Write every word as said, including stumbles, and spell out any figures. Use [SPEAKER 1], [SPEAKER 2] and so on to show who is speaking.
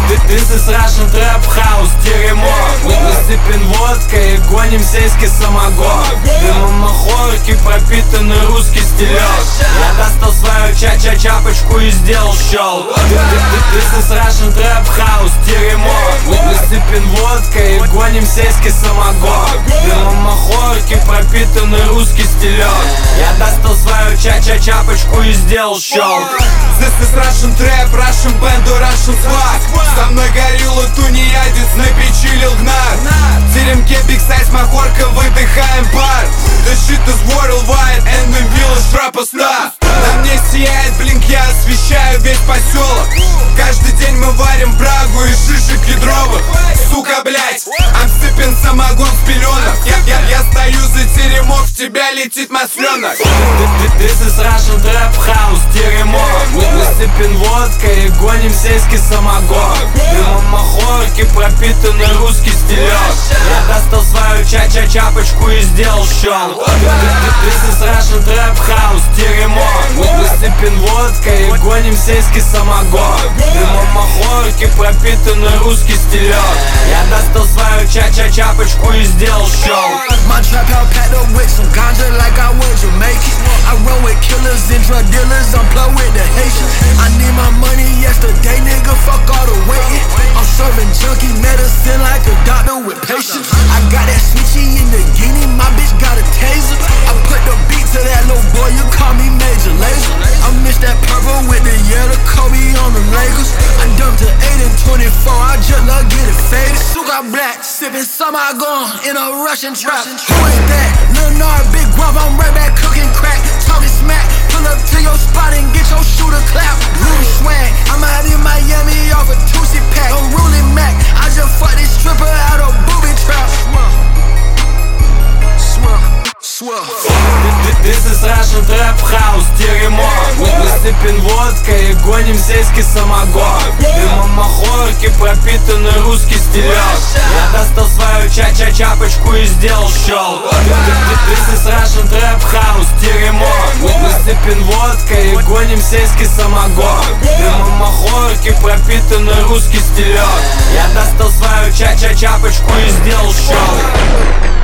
[SPEAKER 1] This is Russian Trap House, дерьмо. Мы сыпем водкой и гоним сельский самогон. Дымом махорки пропитанный русский стилек. Я достал свою ча-ча-чапочку и сделал щелк. This is Russian Trap House, дерьмо. Мы сыпем водкой и гоним сельский самогон. Дымом махорки пропитанный русский стилек. Я достал свою ча-ча-чапочку и сделал щелк.
[SPEAKER 2] This is Russian Trap, Russian Band, Russian Flag. Со мной горилла тунеядец, на печи лил гнат. В теремке Big Size махорка, выдыхаем пар. The shit is worldwide, and we village rapper star. На мне сияет блинк, я освещаю весь поселок. Каждый день мы варим брагу из шишек кедровых. Сука, блять, I'm sipping самогон в пеленах. Я, я, я стою за теремок, в тебя летит масленок.
[SPEAKER 1] This is Russian Trap House, дерьмо. Мы сыпем водкой и гоним сельский самогон. Дымом махорки пропитанный русский стилек. Я достал свою ча-ча-чапочку и сделал щелк. This is Russian Trap House, дерьмо. Мы сыпем водкой и гоним сельский самогон. Дымом махорки пропитанный русский стилек. Я достал свою ча-ча-чапочку и сделал щелк.
[SPEAKER 3] My trap house packed up with some ganja like I was Jamaican. I run with killers and drug dealers, I'm plug with the Haitians. I need my money yesterday, nigga, fuck all the waiting. I'm serving junkie medicine like a doctor with patience. I got that switchy in the guinea, my bitch got a taser. I put the beat to that little boy, you call me Major Lazer. I miss that purple with the yellow Kobe on the Lakers. I dumped to eight and twenty-four, I just love getting faded. Suga black, sipping samagon in a Russian trap. Who is that? Lil Nard, big guap, I'm right back cooking crack. Talking smack, pull up to your spot and get your shooter clap. Rudy swag, I'm out in Miami off a Tusi pack. I'm ruling Mac, I just fucked this stripper out of booby trap. Swear, swear, swear.
[SPEAKER 1] This is Russian Trap House, дерьмо. Мы сыпем водкой и гоним сельский самогон. Дымом махорки пропитанный русский стилек. Я достал свою ча-ча-чапочку и сделал щелк. This is Russian Trap House, дерьмо. Мы сыпем водкой и гоним сельский самогон. Дымом махорки пропитанный русский стилек. Я достал свою ча-ча-чапочку и сделал щелк.